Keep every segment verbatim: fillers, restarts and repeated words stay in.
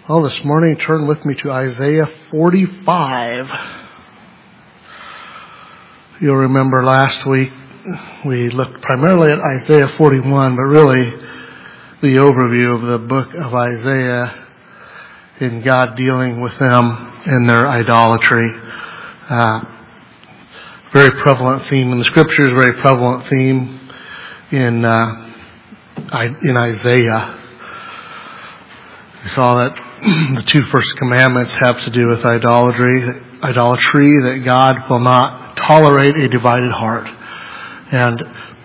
Well, this morning, turn with me to Isaiah forty-five. You'll remember last week we looked primarily at Isaiah forty-one, but really the overview of the book of Isaiah in God dealing with them and their idolatry. Uh, very prevalent theme in the Scriptures, very prevalent theme in uh, in Isaiah. We saw that the two first commandments have to do with idolatry, idolatry, that God will not tolerate a divided heart. And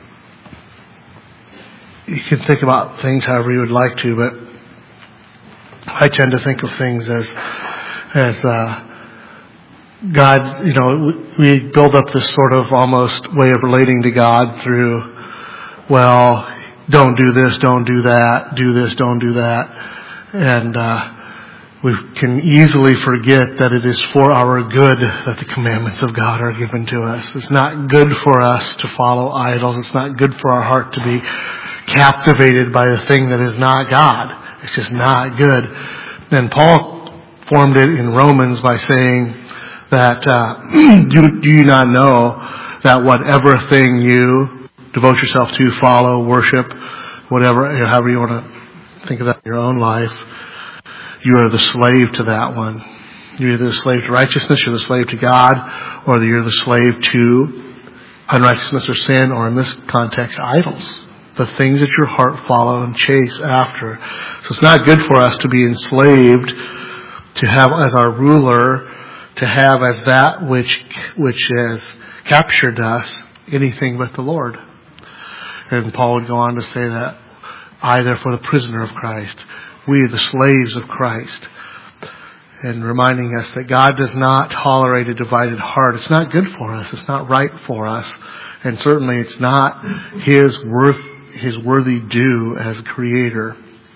you can think about things however you would like to, but I tend to think of things as, as, uh, God, you know, we build up this sort of almost way of relating to God through, well, don't do this, don't do that, do this, don't do that. And, uh, we can easily forget that it is for our good that the commandments of God are given to us. It's not good for us to follow idols. It's not good for our heart to be captivated by a thing that is not God. It's just not good. And Paul formed it in Romans by saying that, uh, do, do you not know that whatever thing you devote yourself to, follow, worship, whatever, however you want to think of that in your own life, you are the slave to that one. You're either the slave to righteousness, you're the slave to God, or you're the slave to unrighteousness or sin, or in this context, idols. The things that your heart follow and chase after. So it's not good for us to be enslaved, to have as our ruler, to have as that which which has captured us, anything but the Lord. And Paul would go on to say that I, therefore, the prisoner of Christ. We are the slaves of Christ. And reminding us that God does not tolerate a divided heart. It's not good for us. It's not right for us. And certainly it's not His worth, His worthy due as Creator.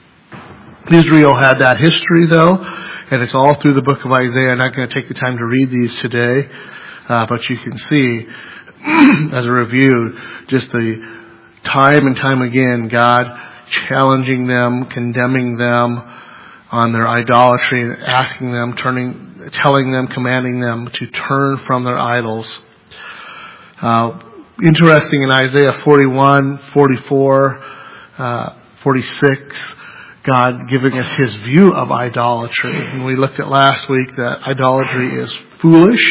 Israel had that history, though, and it's all through the book of Isaiah. I'm not going to take the time to read these today, uh, but you can see, as a review, just the time and time again, God challenging them, condemning them on their idolatry, and asking them, turning, telling them, commanding them to turn from their idols. Uh, interesting in Isaiah forty-one, forty-four, uh, forty-six, God giving us His view of idolatry. And we looked at last week that idolatry is foolish,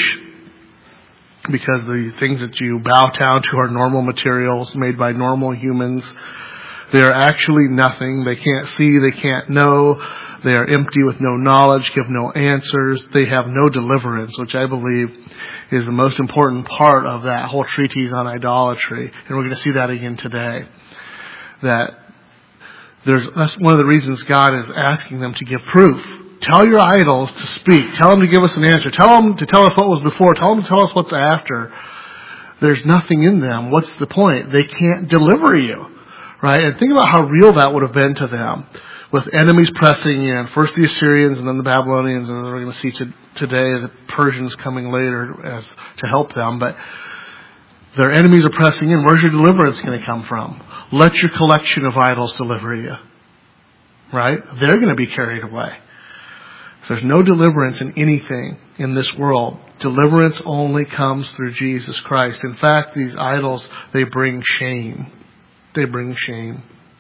because the things that you bow down to are normal materials made by normal humans. They are actually nothing. They can't see. They can't know. They are empty with no knowledge, give no answers. They have no deliverance, which I believe is the most important part of that whole treatise on idolatry. And we're going to see that again today. That there's, that's one of the reasons God is asking them to give proof. Tell your idols to speak. Tell them to give us an answer. Tell them to tell us what was before. Tell them to tell us what's after. There's nothing in them. What's the point? They can't deliver you. Right? And think about how real that would have been to them, with enemies pressing in. First the Assyrians and then the Babylonians, and we're going to see to, today the Persians coming later as to help them. But their enemies are pressing in. Where's your deliverance going to come from? Let your collection of idols deliver you. Right? They're going to be carried away. So there's no deliverance in anything in this world. Deliverance only comes through Jesus Christ. In fact, these idols, they bring shame. They bring shame.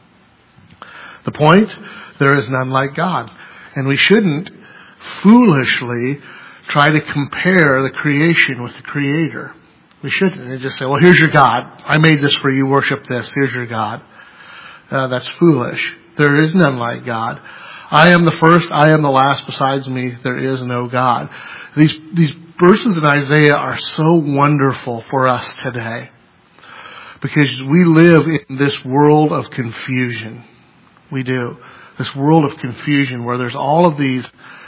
The point, there is none like God. And we shouldn't foolishly try to compare the creation with the Creator. We shouldn't. And just say, well, here's your God. I made this for you. Worship this. Here's your God. Uh, that's foolish. There is none like God. I am the first. I am the last. Besides me, there is no God. These, these verses in Isaiah are so wonderful for us today. Because we live in this world of confusion. We do. This world of confusion where there's all of these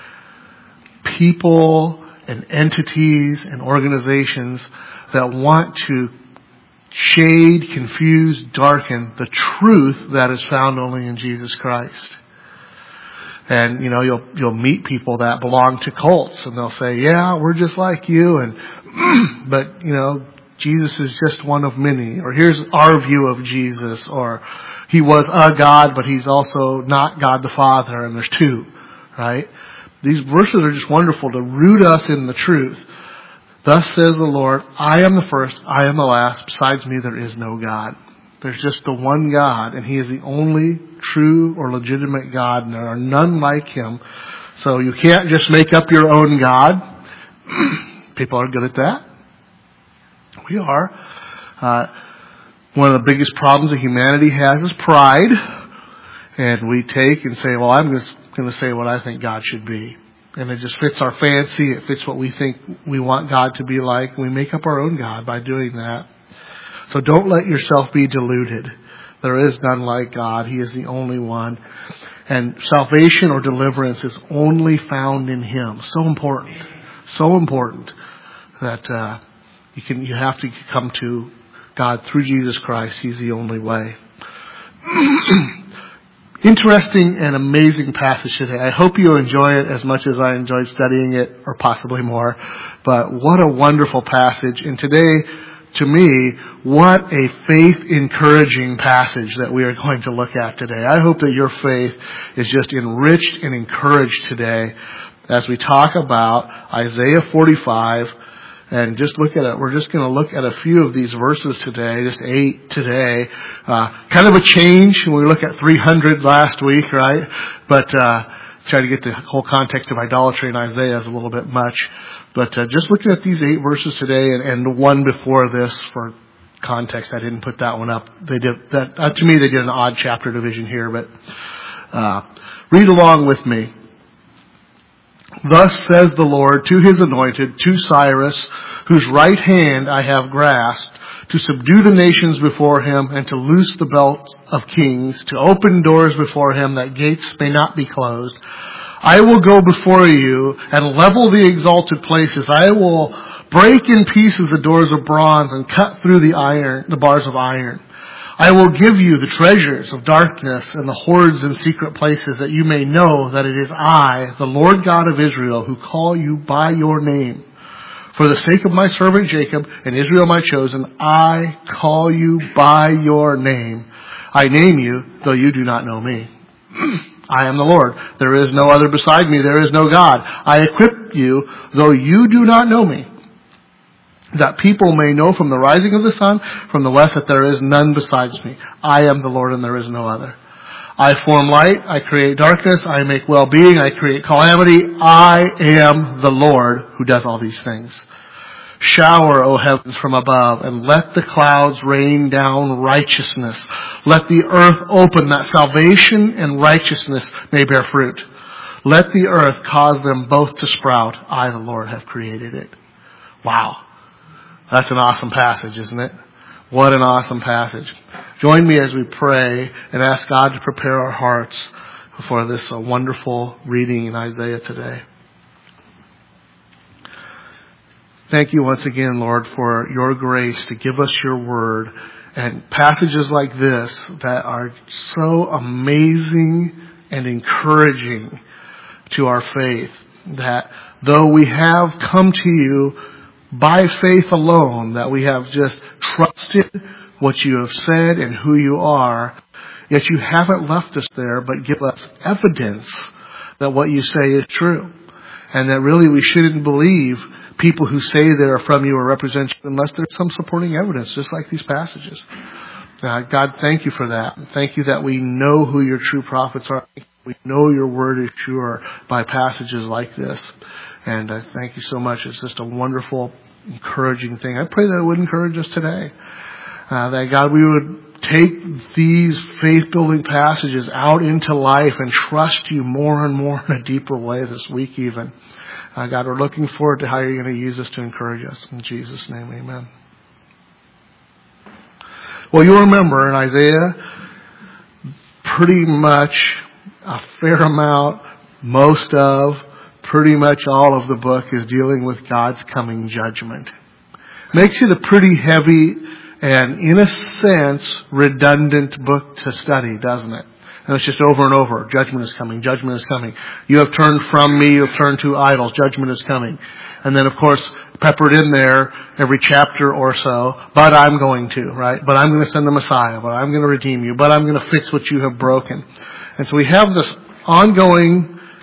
people and entities and organizations that want to shade, confuse, darken the truth that is found only in Jesus Christ. And, you know, you'll, you'll meet people that belong to cults and they'll say, yeah, we're just like you. And, but, you know, Jesus is just one of many, or here's our view of Jesus, or He was a God, but He's also not God the Father, and there's two, right? These verses are just wonderful to root us in the truth. Thus says the Lord, I am the first, I am the last. Besides me, there is no God. There's just the one God, and He is the only true or legitimate God, and there are none like Him. So you can't just make up your own God. People are good at that. We are. Uh, one of the biggest problems that humanity has is pride. And we take and say, well, I'm just going to say what I think God should be. And it just fits our fancy. It fits what we think we want God to be like. We make up our own God by doing that. So don't let yourself be deluded. There is none like God. He is the only one. And salvation or deliverance is only found in Him. So important. So important that uh, you can you have to come to God through Jesus Christ. He's the only way. Interesting and amazing passage today. I hope you enjoy it as much as I enjoyed studying it, or possibly more. But what a wonderful passage. And today, to me, what a faith-encouraging passage that we are going to look at today. I hope that your faith is just enriched and encouraged today as we talk about Isaiah forty-five. And just look at it. We're just going to look at a few of these verses today, just eight today. Uh, kind of a change when we look at three hundred last week, right? But uh, try to get the whole context of idolatry in Isaiah is a little bit much. But uh, just looking at these eight verses today, and, and the one before this for context, I didn't put that one up. They did that. Uh, to me, they did an odd chapter division here, but uh, read along with me. Thus says the Lord to His anointed, to Cyrus, whose right hand I have grasped, to subdue the nations before Him, and to loose the belt of kings, to open doors before Him, that gates may not be closed. I will go before you and level the exalted places. I will break in pieces the doors of bronze and cut through the iron, the bars of iron. I will give you the treasures of darkness and the hoards in secret places, that you may know that it is I, the Lord God of Israel, who call you by your name. For the sake of my servant Jacob and Israel my chosen, I call you by your name. I name you, though you do not know me. I am the Lord. There is no other beside me. There is no God. I equip you, though you do not know me, that people may know from the rising of the sun, from the west, that there is none besides me. I am the Lord, and there is no other. I form light, I create darkness, I make well-being, I create calamity. I am the Lord who does all these things. Shower, O heavens, from above, and let the clouds rain down righteousness. Let the earth open, that salvation and righteousness may bear fruit. Let the earth cause them both to sprout. I, the Lord, have created it. Wow. That's an awesome passage, isn't it? What an awesome passage. Join me as we pray and ask God to prepare our hearts for this uh, wonderful reading in Isaiah today. Thank you once again, Lord, for your grace to give us your word, and passages like this that are so amazing and encouraging to our faith, that though we have come to you by faith alone, that we have just trusted what you have said and who you are, yet you haven't left us there, but give us evidence that what you say is true. And that really we shouldn't believe people who say they are from you or represent you unless there's some supporting evidence, just like these passages. Uh, God, thank you for that. Thank you that we know who your true prophets are. We know your word is sure by passages like this. And uh, thank you so much. It's just a wonderful, encouraging thing. I pray that it would encourage us today. Uh, that, God, we would take these faith-building passages out into life and trust you more and more in a deeper way this week even. Uh, God, we're looking forward to how you're going to use us to encourage us. In Jesus' name, amen. Well, you'll remember in Isaiah, pretty much a fair amount, most of, pretty much all of the book is dealing with God's coming judgment. Makes it a pretty heavy and, in a sense, redundant book to study, doesn't it? And it's just over and over. Judgment is coming. Judgment is coming. You have turned from me. You have turned to idols. Judgment is coming. And then, of course, peppered in there every chapter or so, but I'm going to, right? But I'm going to send the Messiah. But I'm going to redeem you. But I'm going to fix what you have broken. And so we have this ongoing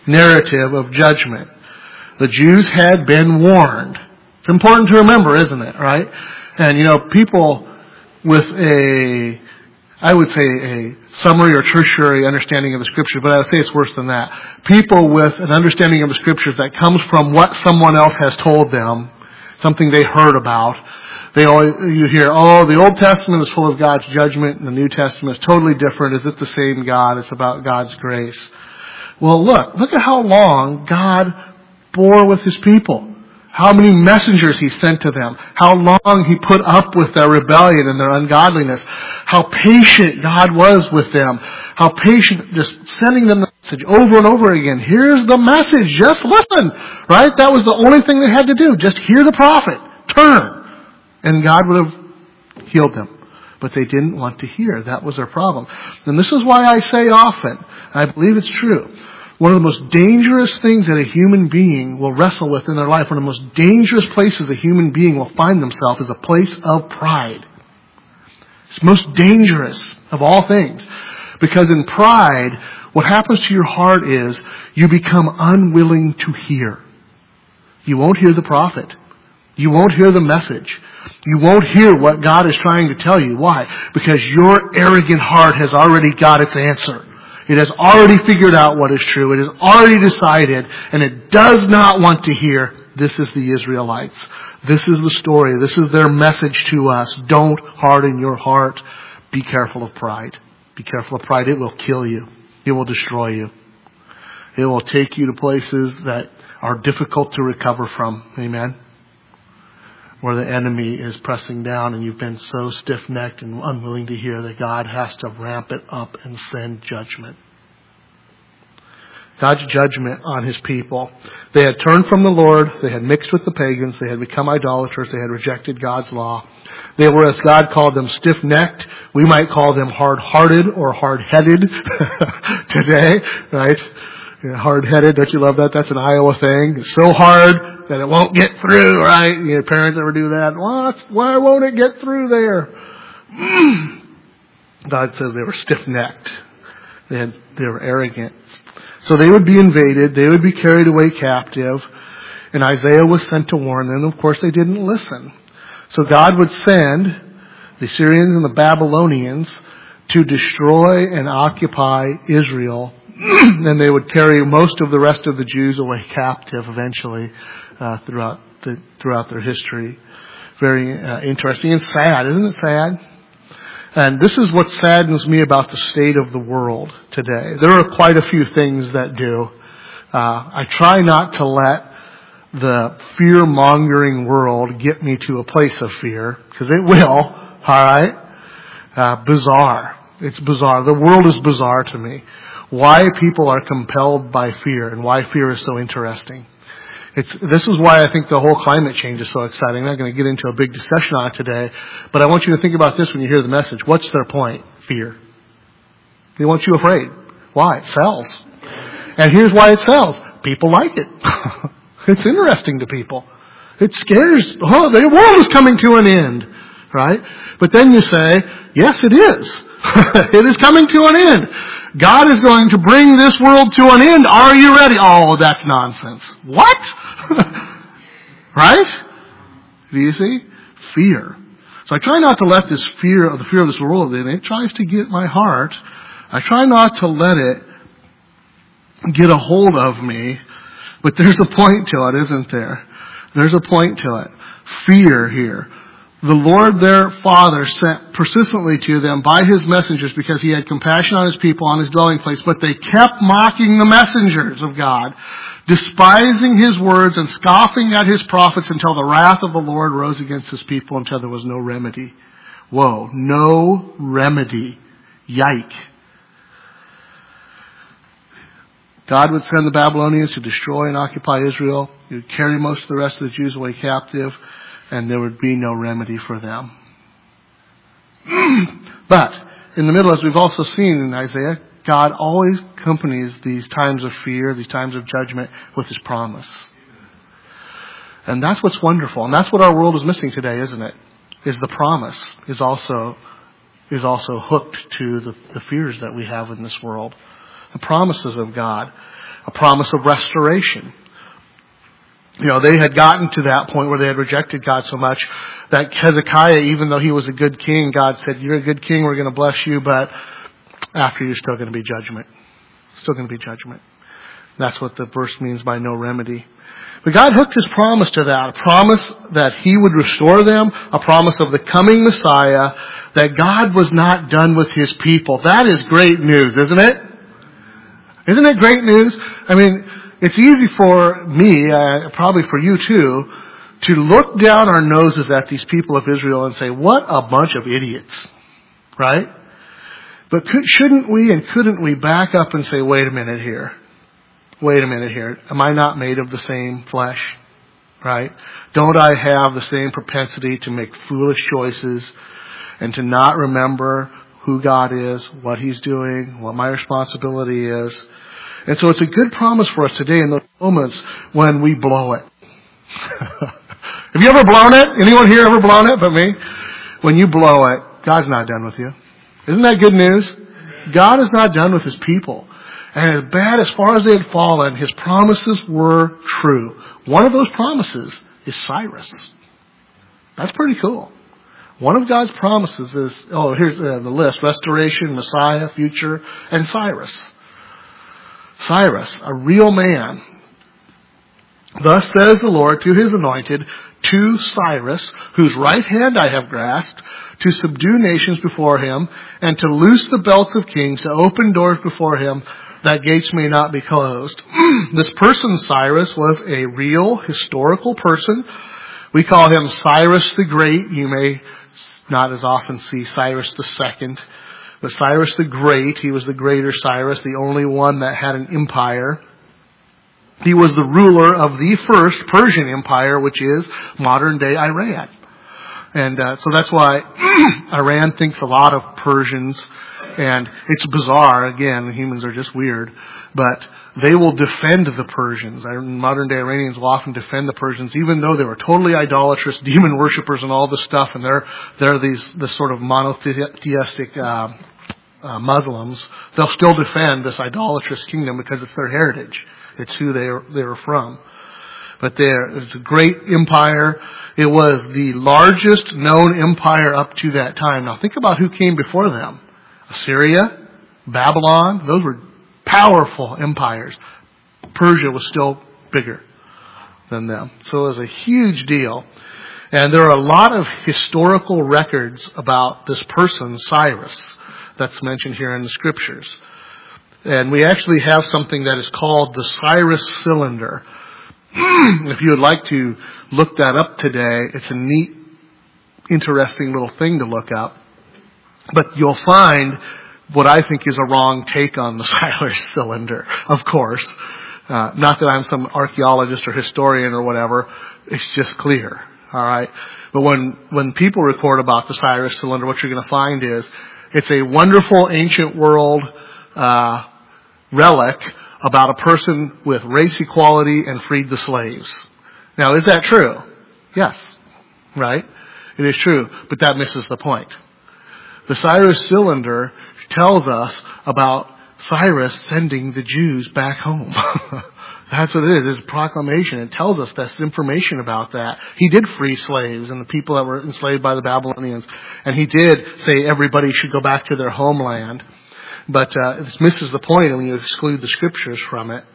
narrative of judgment. The Jews had been warned. It's important to remember, isn't it, right? And, you know, people with a, I would say a summary or tertiary understanding of the Scriptures, but I would say it's worse than that. People with an understanding of the Scriptures that comes from what someone else has told them, something they heard about. They always, you hear, oh, the Old Testament is full of God's judgment and the New Testament is totally different. Is it the same God? It's about God's grace. Well, look, look at how long God bore with His people. How many messengers He sent to them. How long He put up with their rebellion and their ungodliness. How patient God was with them. How patient, just sending them the message over and over again. Here's the message. Just listen. Right? That was the only thing they had to do. Just hear the prophet. Turn. And God would have healed them. But they didn't want to hear. That was their problem. And this is why I say often, I believe it's true, one of the most dangerous things that a human being will wrestle with in their life, one of the most dangerous places a human being will find themselves is a place of pride. It's most dangerous of all things. Because in pride, what happens to your heart is you become unwilling to hear. You won't hear the prophet. You won't hear the message. You won't hear what God is trying to tell you. Why? Because your arrogant heart has already got its answer. It has already figured out what is true. It has already decided, and it does not want to hear, this is the Israelites. This is the story. This is their message to us. Don't harden your heart. Be careful of pride. Be careful of pride. It will kill you. It will destroy you. It will take you to places that are difficult to recover from. Amen? Where the enemy is pressing down and you've been so stiff-necked and unwilling to hear that God has to ramp it up and send judgment. God's judgment on His people. They had turned from the Lord. They had mixed with the pagans. They had become idolaters. They had rejected God's law. They were, as God called them, stiff-necked. We might call them hard-hearted or hard-headed today, right? Hard-headed, don't you love that? That's an Iowa thing. It's so hard that it won't get through, right? You know, parents ever do that? What? Why won't it get through there? God says they were stiff-necked. They had, they were arrogant. So they would be invaded. They would be carried away captive. And Isaiah was sent to warn them. Of course, they didn't listen. So God would send the Syrians and the Babylonians to destroy and occupy Israel. And they would carry most of the rest of the Jews away captive eventually uh, throughout the, throughout their history. Very uh, interesting and sad, isn't it sad? And this is what saddens me about the state of the world today. There are quite a few things that do. Uh, I try not to let the fear-mongering world get me to a place of fear, because it will, all right? Uh, bizarre. It's bizarre. The world is bizarre to me. Why people are compelled by fear and why fear is so interesting. It's, this is why I think the whole climate change is so exciting. I'm not going to get into a big discussion on it today, but I want you to think about this when you hear the message. What's their point? Fear. They want you afraid. Why? It sells. And here's why it sells. People like it. It's interesting to people. It scares. Oh, the world is coming to an end. Right? But then you say, yes, it is. It is coming to an end. God is going to bring this world to an end. Are you ready? Oh, that's nonsense. What? Right? Do you see? Fear. So I try not to let this fear of the fear of this world in. It tries to get my heart. I try not to let it get a hold of me. But there's a point to it, isn't there? There's a point to it. Fear here. The Lord their Father sent persistently to them by His messengers because He had compassion on His people, on His dwelling place. But they kept mocking the messengers of God, despising His words and scoffing at His prophets until the wrath of the Lord rose against His people until there was no remedy. Whoa, no remedy. Yike. God would send the Babylonians to destroy and occupy Israel. He would carry most of the rest of the Jews away captive. And there would be no remedy for them. But in the middle, as we've also seen in Isaiah, God always accompanies these times of fear, these times of judgment, with His promise. And that's what's wonderful. And that's what our world is missing today, isn't it? Is the promise is also is also hooked to the, the fears that we have in this world. The promises of God. A promise of restoration. You know, they had gotten to that point where they had rejected God so much that Hezekiah, even though he was a good king, God said, you're a good king, we're going to bless you, but after you're still going to be judgment. Still going to be judgment. That's what the verse means by no remedy. But God hooked His promise to that. A promise that He would restore them. A promise of the coming Messiah. That God was not done with His people. That is great news, isn't it? Isn't it great news? I mean, it's easy for me, uh, probably for you too, to look down our noses at these people of Israel and say, what a bunch of idiots. Right? But could, shouldn't we and couldn't we back up and say, wait a minute here. Wait a minute here. Am I not made of the same flesh? Right? Don't I have the same propensity to make foolish choices and to not remember who God is, what He's doing, what my responsibility is? And so it's a good promise for us today in those moments when we blow it. Have you ever blown it? Anyone here ever blown it but me? When you blow it, God's not done with you. Isn't that good news? God is not done with His people. And as bad as far as they had fallen, His promises were true. One of those promises is Cyrus. That's pretty cool. One of God's promises is, oh, here's uh, the list. Restoration, Messiah, future, and Cyrus. Cyrus, a real man. Thus says the Lord to His anointed, to Cyrus, whose right hand I have grasped, to subdue nations before him, and to loose the belts of kings, to open doors before him, that gates may not be closed. This person, Cyrus, was a real historical person. We call him Cyrus the Great. You may not as often see Cyrus the Second. But Cyrus the Great, he was the greater Cyrus, the only one that had an empire. He was the ruler of the first Persian Empire, which is modern-day Iran. And uh, so that's why Iran thinks a lot of Persians. And it's bizarre, again, humans are just weird, but they will defend the Persians. Modern day Iranians will often defend the Persians, even though they were totally idolatrous, demon worshippers and all this stuff, and they're, they're these, this sort of monotheistic, uh, uh, Muslims. They'll still defend this idolatrous kingdom because it's their heritage. It's who they are, they were from. But there, it was a great empire. It was the largest known empire up to that time. Now think about who came before them. Assyria, Babylon, those were powerful empires. Persia was still bigger than them. So it was a huge deal. And there are a lot of historical records about this person, Cyrus, that's mentioned here in the scriptures. And we actually have something that is called the Cyrus cylinder. If you would like to look that up today, it's a neat, interesting little thing to look up. But you'll find what I think is a wrong take on the Cyrus cylinder, of course. Uh, not that I'm some archaeologist or historian or whatever. It's just clear. All right. But when, when people record about the Cyrus cylinder, what you're going to find is it's a wonderful ancient world, uh, relic about a person with race equality and freed the slaves. Now, is that true? Yes. Right? It is true. But that misses the point. The Cyrus cylinder tells us about Cyrus sending the Jews back home. That's what it is. It's a proclamation. It tells us this information about that. He did free slaves and the people that were enslaved by the Babylonians. And he did say everybody should go back to their homeland. But uh, this misses the point when you exclude the scriptures from it.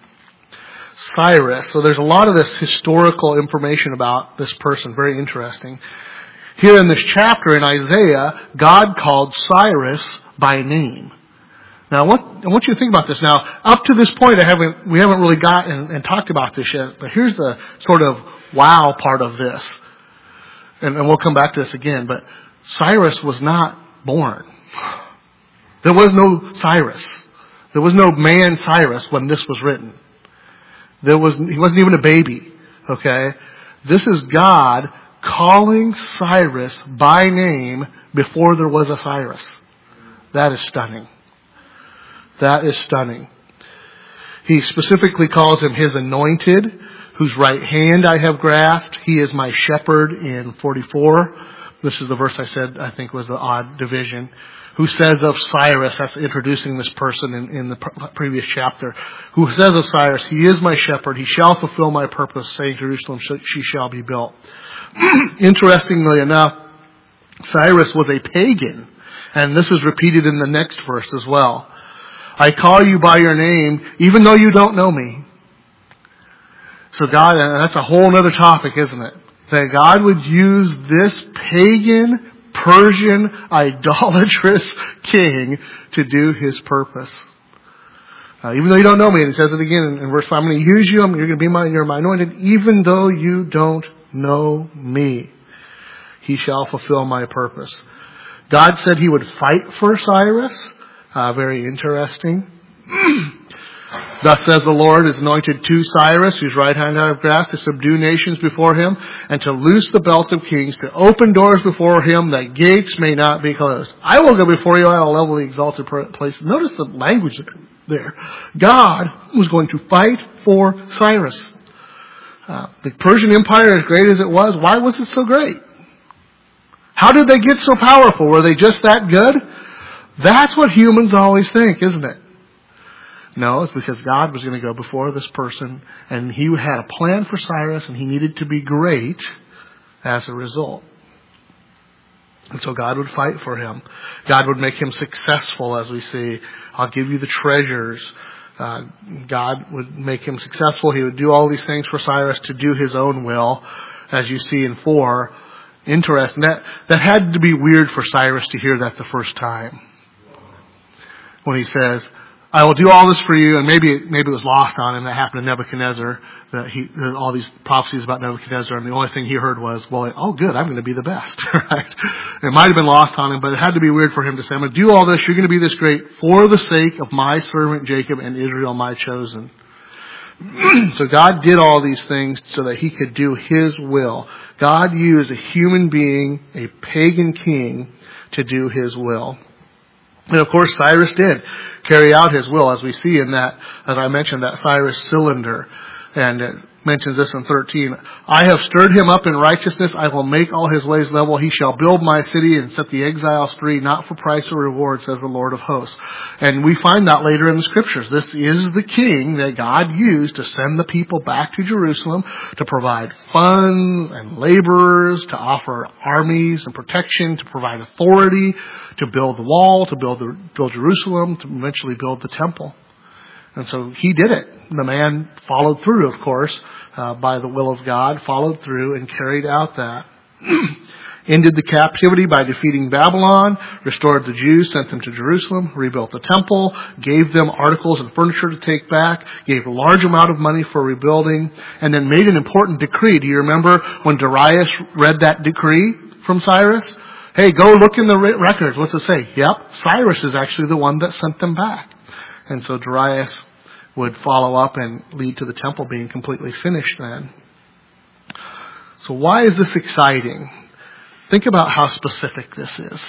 Cyrus. So there's a lot of this historical information about this person. Very interesting. Here in this chapter in Isaiah, God called Cyrus by name. Now, what, I want you to think about this. Now, up to this point, I haven't, we haven't really gotten and talked about this yet, but here's the sort of wow part of this. And, and we'll come back to this again, but Cyrus was not born. There was no Cyrus. There was no man Cyrus when this was written. There was, he wasn't even a baby. Okay? This is God calling Cyrus by name before there was a Cyrus. That is stunning. That is stunning. He specifically calls him his anointed, whose right hand I have grasped. He is my shepherd in forty-four. This is the verse I said I think was the odd division. who says of Cyrus, that's introducing this person in, in the previous chapter, who says of Cyrus, he is my shepherd, he shall fulfill my purpose, saying Jerusalem, she shall be built. Interestingly enough, Cyrus was a pagan, and this is repeated in the next verse as well. I call you by your name, even though you don't know me. So God, and that's a whole other topic, isn't it? That God would use this pagan, Persian, idolatrous king to do his purpose. Uh, even though you don't know me, and he says it again in, in verse five, I'm going to use you, I'm, you're going to be my, you're my anointed, even though you don't know me. He shall fulfill my purpose. God said he would fight for Cyrus. Uh, very interesting. Thus says the Lord is anointed to Cyrus, whose right hand I have grasped, to subdue nations before him, and to loose the belt of kings, to open doors before him, that gates may not be closed. I will go before you, I will level the exalted places. Notice the language there. God was going to fight for Cyrus. Uh, the Persian Empire, as great as it was, why was it so great? How did they get so powerful? Were they just that good? That's what humans always think, isn't it? No, it's because God was going to go before this person, and he had a plan for Cyrus, and he needed to be great as a result. And so God would fight for him. God would make him successful, as we see. I'll give you the treasures. Uh, God would make him successful. He would do all these things for Cyrus to do his own will, as you see in four. Interesting. That, that had to be weird for Cyrus to hear that the first time. When he says, I will do all this for you, and maybe it, maybe it was lost on him. That happened to Nebuchadnezzar. That he that all these prophecies about Nebuchadnezzar, and the only thing he heard was, "Well, oh, good, I'm going to be the best." Right? It might have been lost on him, but it had to be weird for him to say, "I'm going to do all this. You're going to be this great for the sake of my servant Jacob and Israel, my chosen." So God did all these things so that he could do his will. God used a human being, a pagan king, to do his will. And of course, Cyrus did carry out his will, as we see in that, as I mentioned, that Cyrus cylinder. And it mentions this in thirteen. I have stirred him up in righteousness. I will make all his ways level. He shall build my city and set the exiles free, not for price or reward, says the Lord of hosts. And we find that later in the scriptures. This is the king that God used to send the people back to Jerusalem, to provide funds and laborers, to offer armies and protection, to provide authority, to build the wall, to build the, build Jerusalem, to eventually build the temple. And so he did it. The man followed through, of course, uh, by the will of God, followed through and carried out that. Ended the captivity by defeating Babylon, restored the Jews, sent them to Jerusalem, rebuilt the temple, gave them articles and furniture to take back, gave a large amount of money for rebuilding, and then made an important decree. Do you remember when Darius read that decree from Cyrus? Hey, go look in the records. What's it say? Yep, Cyrus is actually the one that sent them back. And so Darius would follow up and lead to the temple being completely finished then. So why is this exciting? Think about how specific this is.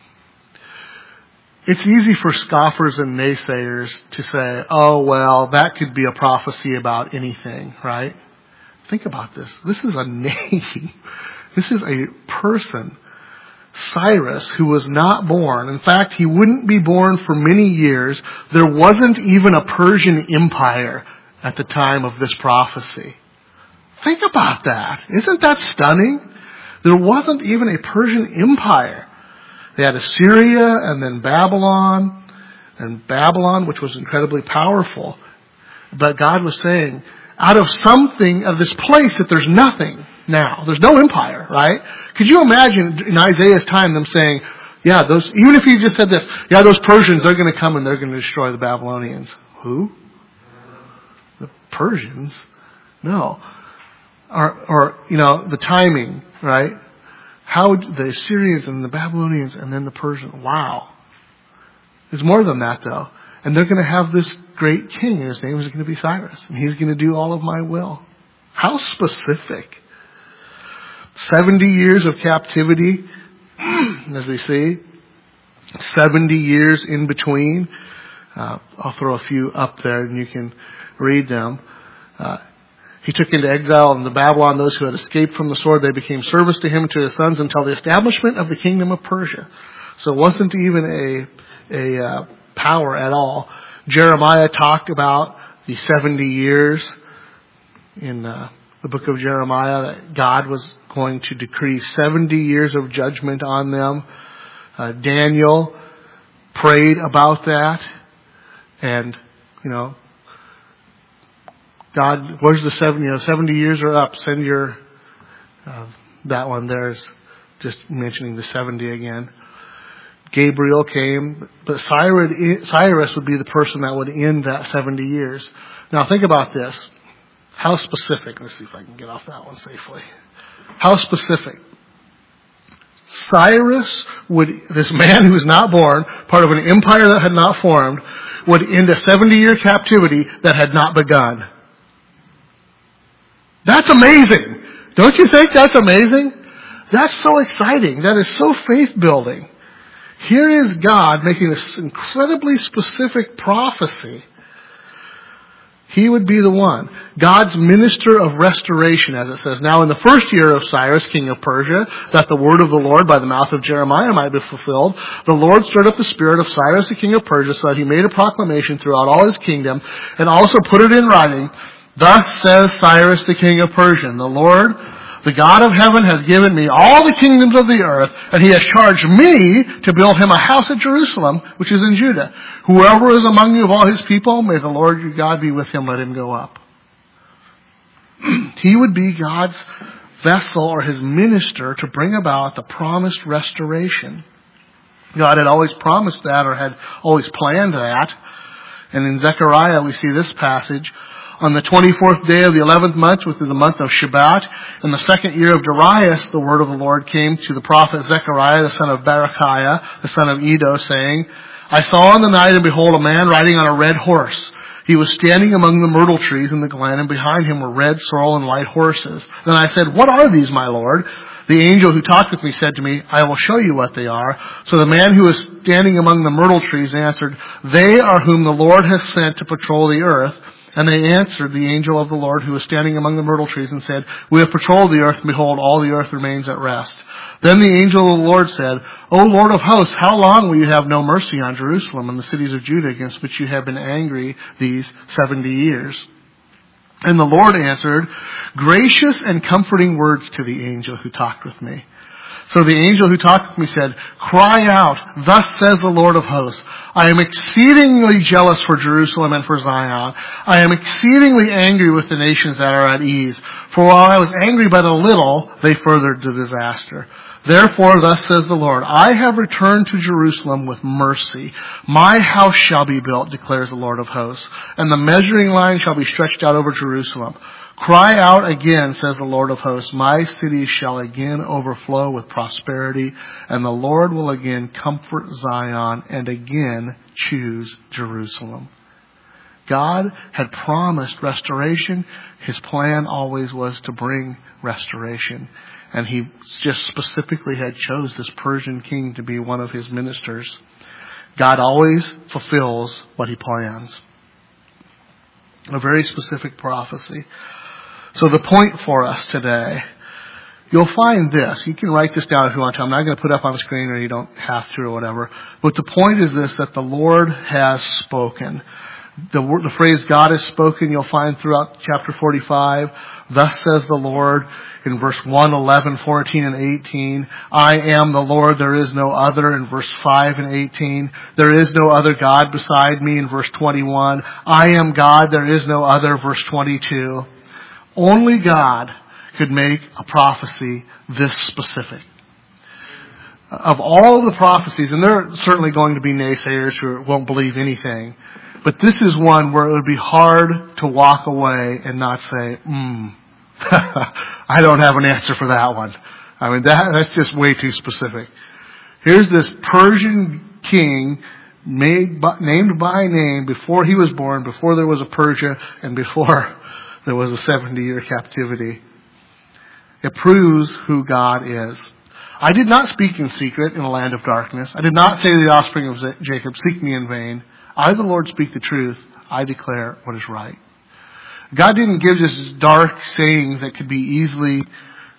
It's easy for scoffers and naysayers to say, oh, well, that could be a prophecy about anything, right? Think about this. This is a name. This is a person. Cyrus, who was not born. In fact, he wouldn't be born for many years. There wasn't even a Persian empire at the time of this prophecy. Think about that. Isn't that stunning? There wasn't even a Persian empire. They had Assyria and then Babylon, and Babylon, which was incredibly powerful. But God was saying, out of something, of this place that there's nothing now. There's no empire, right? Could you imagine in Isaiah's time them saying, yeah, those, even if he just said this, yeah, those Persians, they're going to come and they're going to destroy the Babylonians. Who? The Persians? No. Or, or, you know, the timing, right? How the Assyrians and the Babylonians and then the Persians. Wow. There's more than that, though. And they're going to have this great king, and his name is going to be Cyrus. And he's going to do all of my will. How specific. seventy years of captivity, as we see. seventy years in between. Uh, I'll throw a few up there and you can read them. Uh, he took into exile into Babylon those who had escaped from the sword. They became servants to him and to his sons until the establishment of the kingdom of Persia. So it wasn't even a, a uh, power at all. Jeremiah talked about the seventy years in uh, the book of Jeremiah, that God was going to decree seventy years of judgment on them. Uh, Daniel prayed about that. And, you know, God, where's the seventy? You know, seventy years are up. Send your, uh, that one there's just mentioning the seventy again. Gabriel came, but Cyrus, Cyrus would be the person that would end that seventy years. Now think about this. How specific? Let's see if I can get off that one safely. How specific? Cyrus would, this man who was not born, part of an empire that had not formed, would end a seventy-year captivity that had not begun. That's amazing. Don't you think that's amazing? That's so exciting. That is so faith-building. Here is God making this incredibly specific prophecy. He would be the one. God's minister of restoration, as it says. Now in the first year of Cyrus, king of Persia, that the word of the Lord by the mouth of Jeremiah might be fulfilled, the Lord stirred up the spirit of Cyrus, the king of Persia, so that he made a proclamation throughout all his kingdom, and also put it in writing. Thus says Cyrus, the king of Persia, the Lord, the God of heaven, has given me all the kingdoms of the earth, and he has charged me to build him a house at Jerusalem, which is in Judah. Whoever is among you of all his people, may the Lord your God be with him, let him go up. He would be God's vessel or his minister to bring about the promised restoration. God had always promised that, or had always planned that. And in Zechariah we see this passage. On the twenty-fourth day of the eleventh month, within the month of Shebat, in the second year of Darius, the word of the Lord came to the prophet Zechariah, the son of Berechiah, the son of Iddo, saying, I saw in the night, and behold, a man riding on a red horse. He was standing among the myrtle trees in the glen, and behind him were red, sorrel, and light horses. Then I said, What are these, my Lord? The angel who talked with me said to me, I will show you what they are. So the man who was standing among the myrtle trees answered, They are whom the Lord has sent to patrol the earth. And they answered the angel of the Lord who was standing among the myrtle trees and said, We have patrolled the earth, and behold, all the earth remains at rest. Then the angel of the Lord said, O Lord of hosts, how long will you have no mercy on Jerusalem and the cities of Judah against which you have been angry these seventy years? And the Lord answered, Gracious and comforting words to the angel who talked with me. So the angel who talked with me said, Cry out, thus says the Lord of hosts, I am exceedingly jealous for Jerusalem and for Zion. I am exceedingly angry with the nations that are at ease. For while I was angry but a little, they furthered the disaster. Therefore, thus says the Lord, I have returned to Jerusalem with mercy. My house shall be built, declares the Lord of hosts, and the measuring line shall be stretched out over Jerusalem. Cry out again, says the Lord of hosts, my cities shall again overflow with prosperity, and the Lord will again comfort Zion and again choose Jerusalem. God had promised restoration. His plan always was to bring restoration. And he just specifically had chose this Persian king to be one of his ministers. God always fulfills what he plans. A very specific prophecy. So the point for us today, you'll find this. You can write this down if you want to. I'm not going to put it up on the screen, or you don't have to or whatever. But the point is this, that the Lord has spoken. The, word, the phrase God has spoken, you'll find throughout chapter forty-five. Thus says the Lord in verse one, eleven, fourteen, and eighteen. I am the Lord, there is no other in verse five and eighteen. There is no other God beside me in verse twenty-one. I am God, there is no other, verse twenty-two. Only God could make a prophecy this specific. Of all of the prophecies, and there are certainly going to be naysayers who won't believe anything, but this is one where it would be hard to walk away and not say, hmm, I don't have an answer for that one. I mean, that, that's just way too specific. Here's this Persian king made by, named by name before he was born, before there was a Persia, and before there was a seventy-year captivity. It proves who God is. I did not speak in secret in a land of darkness. I did not say to the offspring of Jacob, seek me in vain. I, the Lord, speak the truth. I declare what is right. God didn't give us dark sayings that could be easily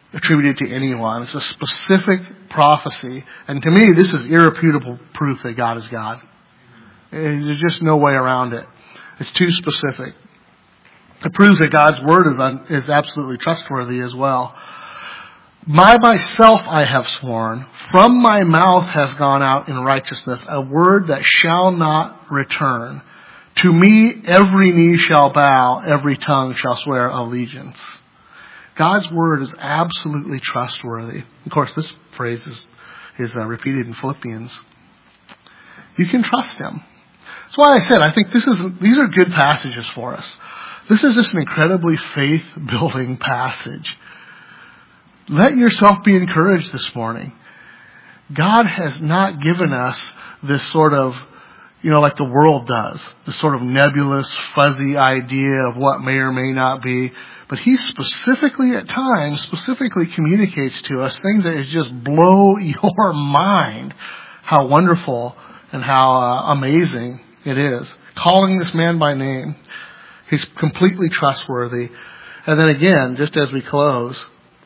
attributed to anyone. It's a specific prophecy. And to me, this is irrefutable proof that God is God. There's just no way around it. It's too specific. It proves that God's word is, un, is absolutely trustworthy as well. By myself I have sworn, from my mouth has gone out in righteousness a word that shall not return. To me every knee shall bow, every tongue shall swear allegiance. God's word is absolutely trustworthy. Of course, this phrase is, is uh, repeated in Philippians. You can trust him. That's why I said I think this is these are good passages for us. This is just an incredibly faith-building passage. Let yourself be encouraged this morning. God has not given us this sort of, you know, like the world does, this sort of nebulous, fuzzy idea of what may or may not be. But he specifically, at times, specifically communicates to us things that is just blow your mind how wonderful and how uh, amazing it is. Calling this man by name. He's completely trustworthy. And then again, just as we close,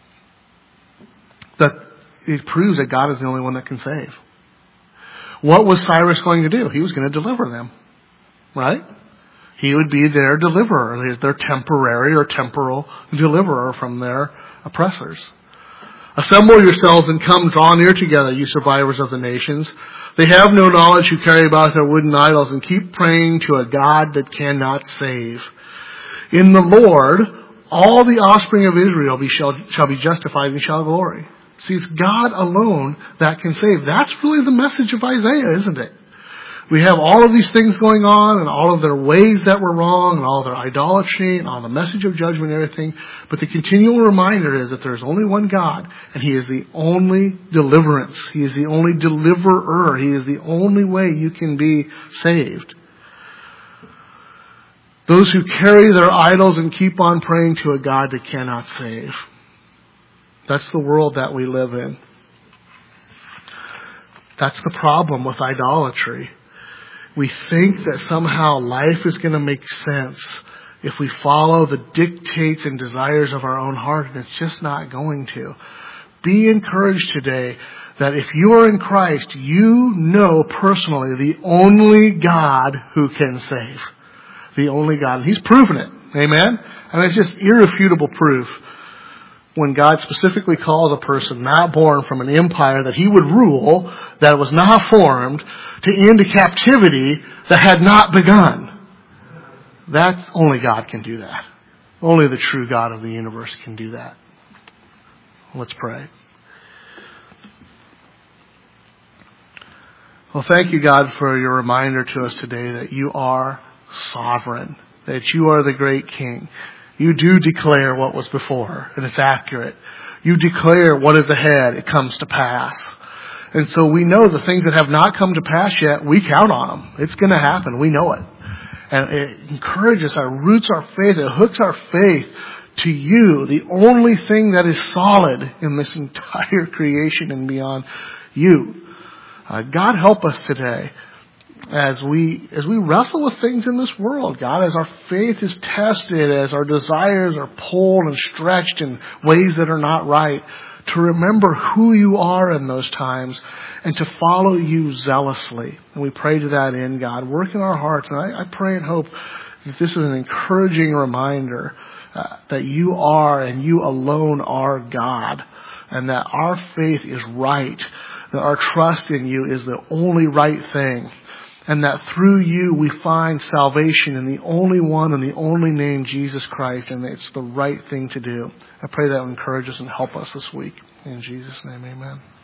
that it proves that God is the only one that can save. What was Cyrus going to do? He was going to deliver them. Right? He would be their deliverer, their temporary or temporal deliverer from their oppressors. Assemble yourselves and come, draw near together, you survivors of the nations. They have no knowledge who carry about their wooden idols, and keep praying to a God that cannot save. In the Lord, all the offspring of Israel be, shall, shall be justified and shall glory. See, it's God alone that can save. That's really the message of Isaiah, isn't it? We have all of these things going on and all of their ways that were wrong and all of their idolatry and all the message of judgment and everything. But the continual reminder is that there's only one God and he is the only deliverance. He is the only deliverer. He is the only way you can be saved. Those who carry their idols and keep on praying to a God that cannot save. That's the world that we live in. That's the problem with idolatry. We think that somehow life is going to make sense if we follow the dictates and desires of our own heart, and it's just not going to. Be encouraged today that if you are in Christ, you know personally the only God who can save. The only God. And he's proven it. Amen? And it's just irrefutable proof when God specifically calls a person not born from an empire that he would rule, that was not formed, to end a captivity that had not begun. That's only God can do that. Only the true God of the universe can do that. Let's pray. Well, thank you, God, for your reminder to us today that you are sovereign, that you are the great King. You do declare what was before, and it's accurate. You declare what is ahead, it comes to pass. And so we know the things that have not come to pass yet, we count on them. It's going to happen. We know it. And it encourages our roots, our faith. It hooks our faith to you, the only thing that is solid in this entire creation and beyond, you. Uh, God, help us today as we as we wrestle with things in this world, God, as our faith is tested, as our desires are pulled and stretched in ways that are not right, to remember who you are in those times and to follow you zealously. And we pray to that end, God. Work in our hearts. And I, I pray and hope that this is an encouraging reminder uh, that you are and you alone are God, and that our faith is right, that our trust in you is the only right thing. And that through you we find salvation in the only one and the only name, Jesus Christ. And it's the right thing to do. I pray that will encourage us and help us this week. In Jesus' name, amen.